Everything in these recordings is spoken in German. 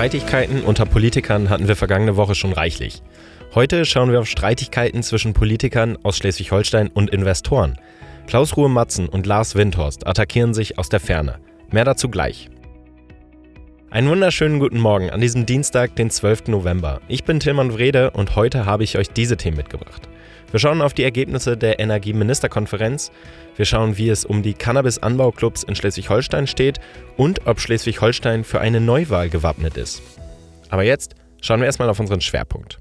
Streitigkeiten unter Politikern hatten wir vergangene Woche schon reichlich. Heute schauen wir auf Streitigkeiten zwischen Politikern aus Schleswig-Holstein und Investoren. Klaus-Ruhe Matzen und Lars Windhorst attackieren sich aus der Ferne. Mehr dazu gleich. Einen wunderschönen guten Morgen an diesem Dienstag, den 12. November. Ich bin Tilman Wrede und heute habe ich euch diese Themen mitgebracht. Wir schauen auf die Ergebnisse der Energieministerkonferenz, wir schauen, wie es um die Cannabis-Anbauclubs in Schleswig-Holstein steht und ob Schleswig-Holstein für eine Neuwahl gewappnet ist. Aber jetzt schauen wir erstmal auf unseren Schwerpunkt.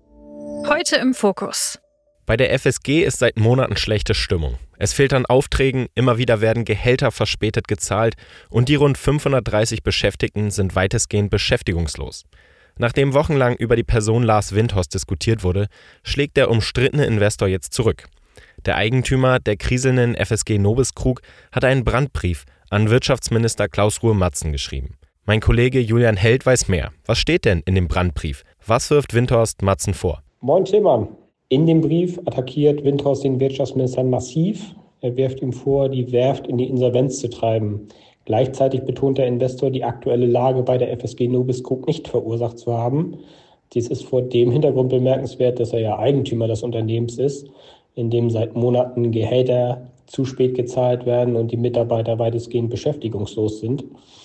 Heute im Fokus. Bei der FSG ist seit Monaten schlechte Stimmung. Es fehlt an Aufträgen, immer wieder werden Gehälter verspätet gezahlt und die rund 530 Beschäftigten sind weitestgehend beschäftigungslos. Nachdem wochenlang über die Person Lars Windhorst diskutiert wurde, schlägt der umstrittene Investor jetzt zurück. Der Eigentümer der kriselnden FSG Nobis Krug hat einen Brandbrief an Wirtschaftsminister Klaus-Ruhe Matzen geschrieben. Mein Kollege Julian Held weiß mehr. Was steht denn in dem Brandbrief? Was wirft Windhorst Matzen vor? Moin Tilman. In dem Brief attackiert Windhorst den Wirtschaftsminister massiv. Er wirft ihm vor, die Werft in die Insolvenz zu treiben. Gleichzeitig betont der Investor, die aktuelle Lage bei der FSG Nobis Krug nicht verursacht zu haben. Dies ist vor dem Hintergrund bemerkenswert, dass er ja Eigentümer des Unternehmens ist, in dem seit Monaten Gehälter zu spät gezahlt werden und die Mitarbeiter weitestgehend beschäftigungslos sind.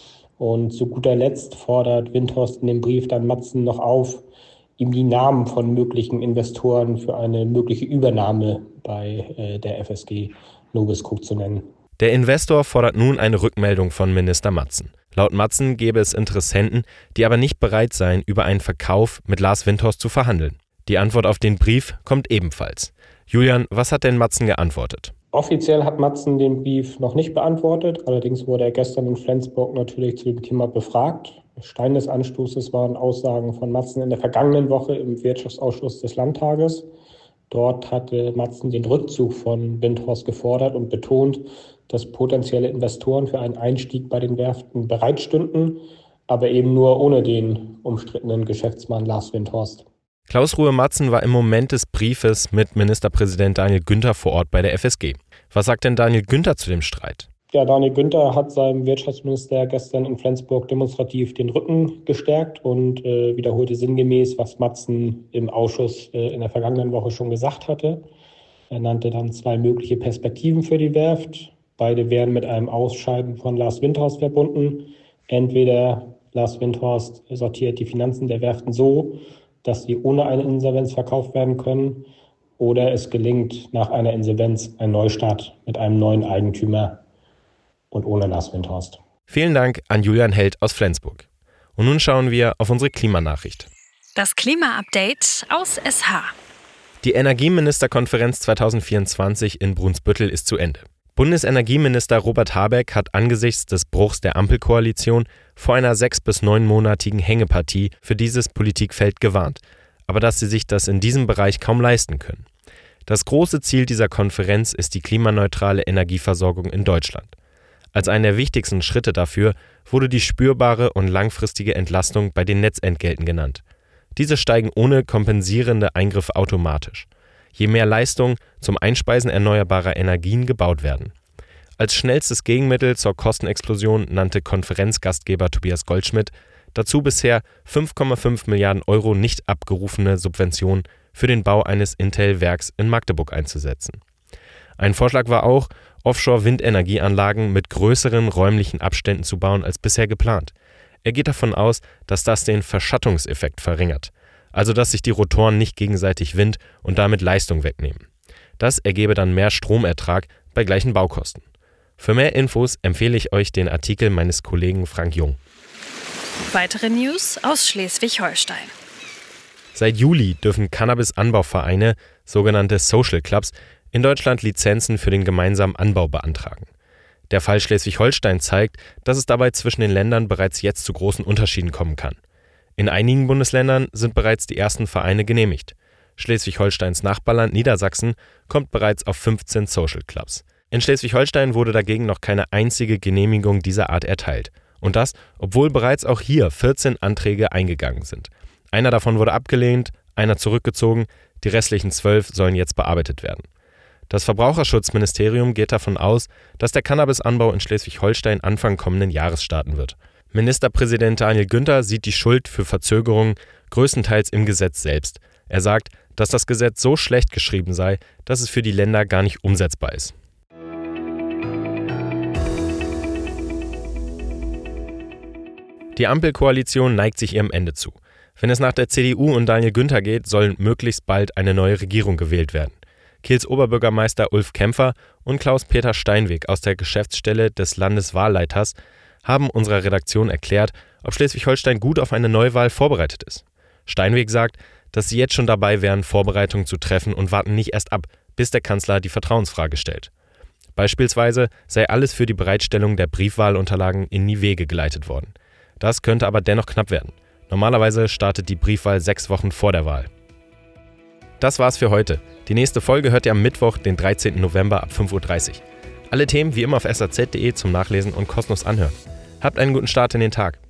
Und zu guter Letzt fordert Windhorst in dem Brief dann Matzen noch auf, ihm die Namen von möglichen Investoren für eine mögliche Übernahme bei der FSG Nobis Krug zu nennen. Der Investor fordert nun eine Rückmeldung von Minister Matzen. Laut Matzen gäbe es Interessenten, die aber nicht bereit seien, über einen Verkauf mit Lars Windhorst zu verhandeln. Die Antwort auf den Brief kommt ebenfalls. Julian, was hat denn Matzen geantwortet? Offiziell hat Matzen den Brief noch nicht beantwortet. Allerdings wurde er gestern in Flensburg natürlich zu dem Thema befragt. Stein des Anstoßes waren Aussagen von Matzen in der vergangenen Woche im Wirtschaftsausschuss des Landtages. Dort hatte Matzen den Rückzug von Windhorst gefordert und betont, dass potenzielle Investoren für einen Einstieg bei den Werften bereitstünden, aber eben nur ohne den umstrittenen Geschäftsmann Lars Windhorst. Klaus-Ruhe Matzen war im Moment des Briefes mit Ministerpräsident Daniel Günther vor Ort bei der FSG. Was sagt denn Daniel Günther zu dem Streit? Ja, Daniel Günther hat seinem Wirtschaftsminister gestern in Flensburg demonstrativ den Rücken gestärkt und wiederholte sinngemäß, was Matzen im Ausschuss in der vergangenen Woche schon gesagt hatte. Er nannte dann zwei mögliche Perspektiven für die Werft. Beide wären mit einem Ausscheiden von Lars Windhorst verbunden. Entweder Lars Windhorst sortiert die Finanzen der Werften so, dass sie ohne eine Insolvenz verkauft werden können, oder es gelingt nach einer Insolvenz ein Neustart mit einem neuen Eigentümer und ohne Lars Windhorst. Vielen Dank an Julian Held aus Flensburg. Und nun schauen wir auf unsere Klimanachricht. Das Klima-Update aus SH. Die Energieministerkonferenz 2024 in Brunsbüttel ist zu Ende. Bundesenergieminister Robert Habeck hat angesichts des Bruchs der Ampelkoalition vor einer 6- bis 9-monatigen Hängepartie für dieses Politikfeld gewarnt, aber dass sie sich das in diesem Bereich kaum leisten können. Das große Ziel dieser Konferenz ist die klimaneutrale Energieversorgung in Deutschland. Als einen der wichtigsten Schritte dafür wurde die spürbare und langfristige Entlastung bei den Netzentgelten genannt. Diese steigen ohne kompensierende Eingriffe automatisch, je mehr Leistung zum Einspeisen erneuerbarer Energien gebaut werden. Als schnellstes Gegenmittel zur Kostenexplosion nannte Konferenzgastgeber Tobias Goldschmidt dazu bisher 5,5 Milliarden Euro nicht abgerufene Subventionen für den Bau eines Intel-Werks in Magdeburg einzusetzen. Ein Vorschlag war auch, Offshore-Windenergieanlagen mit größeren räumlichen Abständen zu bauen als bisher geplant. Er geht davon aus, dass das den Verschattungseffekt verringert, also dass sich die Rotoren nicht gegenseitig Wind und damit Leistung wegnehmen. Das ergebe dann mehr Stromertrag bei gleichen Baukosten. Für mehr Infos empfehle ich euch den Artikel meines Kollegen Frank Jung. Weitere News aus Schleswig-Holstein. Seit Juli dürfen Cannabis-Anbauvereine, sogenannte Social Clubs, in Deutschland Lizenzen für den gemeinsamen Anbau beantragen. Der Fall Schleswig-Holstein zeigt, dass es dabei zwischen den Ländern bereits jetzt zu großen Unterschieden kommen kann. In einigen Bundesländern sind bereits die ersten Vereine genehmigt. Schleswig-Holsteins Nachbarland Niedersachsen kommt bereits auf 15 Social Clubs. In Schleswig-Holstein wurde dagegen noch keine einzige Genehmigung dieser Art erteilt. Und das, obwohl bereits auch hier 14 Anträge eingegangen sind. Einer davon wurde abgelehnt, einer zurückgezogen, die restlichen 12 sollen jetzt bearbeitet werden. Das Verbraucherschutzministerium geht davon aus, dass der Cannabisanbau in Schleswig-Holstein Anfang kommenden Jahres starten wird. Ministerpräsident Daniel Günther sieht die Schuld für Verzögerungen größtenteils im Gesetz selbst. Er sagt, dass das Gesetz so schlecht geschrieben sei, dass es für die Länder gar nicht umsetzbar ist. Die Ampelkoalition neigt sich ihrem Ende zu. Wenn es nach der CDU und Daniel Günther geht, soll möglichst bald eine neue Regierung gewählt werden. Kehls Oberbürgermeister Ulf Kämpfer und Klaus-Peter Steinweg aus der Geschäftsstelle des Landeswahlleiters haben unserer Redaktion erklärt, ob Schleswig-Holstein gut auf eine Neuwahl vorbereitet ist. Steinweg sagt, dass sie jetzt schon dabei wären, Vorbereitungen zu treffen und warten nicht erst ab, bis der Kanzler die Vertrauensfrage stellt. Beispielsweise sei alles für die Bereitstellung der Briefwahlunterlagen in die Wege geleitet worden. Das könnte aber dennoch knapp werden. Normalerweise startet die Briefwahl 6 Wochen vor der Wahl. Das war's für heute. Die nächste Folge hört ihr am Mittwoch, den 13. November ab 5:30 Uhr. Alle Themen wie immer auf saz.de zum Nachlesen und kostenlos anhören. Habt einen guten Start in den Tag.